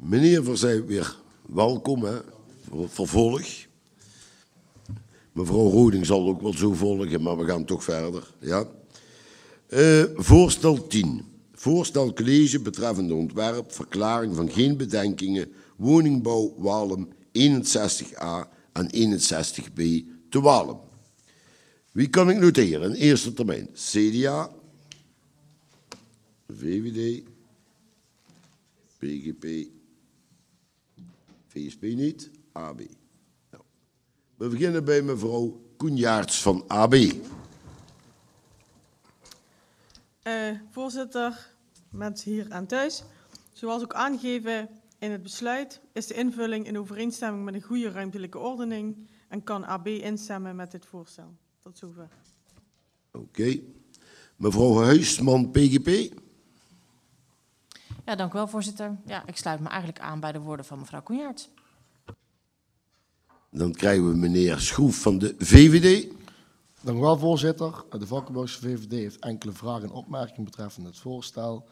Meneer Verzij, weer welkom, hè, voor het vervolg. Mevrouw Roding zal ook wel zo volgen, maar we gaan toch verder. Ja. Voorstel 10. Voorstel college betreffende ontwerp, verklaring van geen bedenkingen, woningbouw Waalum 61A en 61B te Waalum. Wie kan ik noteren in eerste termijn? CDA, VVD, PGP, VSP niet, AB. Nou, we beginnen bij mevrouw Coenjaerts van AB. Voorzitter, mensen hier aan thuis. Zoals ook aangegeven in het besluit is de invulling in overeenstemming met een goede ruimtelijke ordening en kan AB instemmen met dit voorstel. Tot zover. Oké. Mevrouw Huisman, PGP. Ja, dank u wel, voorzitter. Ja, ik sluit me eigenlijk aan bij de woorden van mevrouw Coenjaerts. Dan krijgen we meneer Schroef van de VVD. Dank u wel, voorzitter. De Valkenburgse VVD heeft enkele vragen en opmerkingen betreffende het voorstel.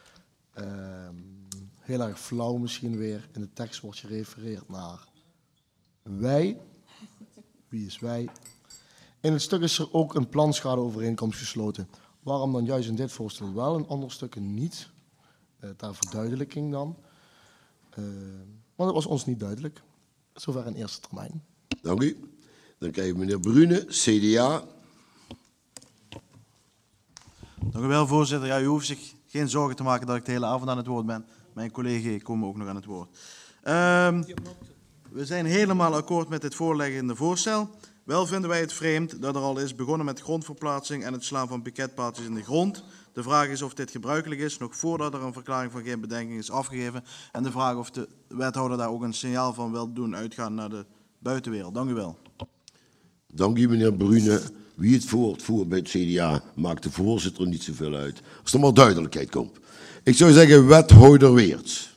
Heel erg flauw misschien weer. In de tekst wordt gerefereerd naar wij. Wie is wij? In het stuk is er ook een planschadeovereenkomst gesloten. Waarom dan juist in dit voorstel wel, in andere stukken niet? Ter verduidelijking dan. Want het was ons niet duidelijk. Zover in eerste termijn. Dank u. Dan krijgen we meneer Brune, CDA. Dank u wel, voorzitter. Ja, u hoeft zich geen zorgen te maken dat ik de hele avond aan het woord ben. Mijn collega's komen ook nog aan het woord. We zijn helemaal akkoord met dit voorliggende voorstel. Wel vinden wij het vreemd dat er al is begonnen met grondverplaatsing en het slaan van piketpaaltjes in de grond. De vraag is of dit gebruikelijk is, nog voordat er een verklaring van geen bedenking is afgegeven. En de vraag of de wethouder daar ook een signaal van wil doen uitgaan naar de buitenwereld. Dank u wel. Dank u, meneer Brune. Wie het voert bij het CDA maakt de voorzitter niet zoveel uit. Als er maar duidelijkheid komt. Ik zou zeggen, wethouder Weerts.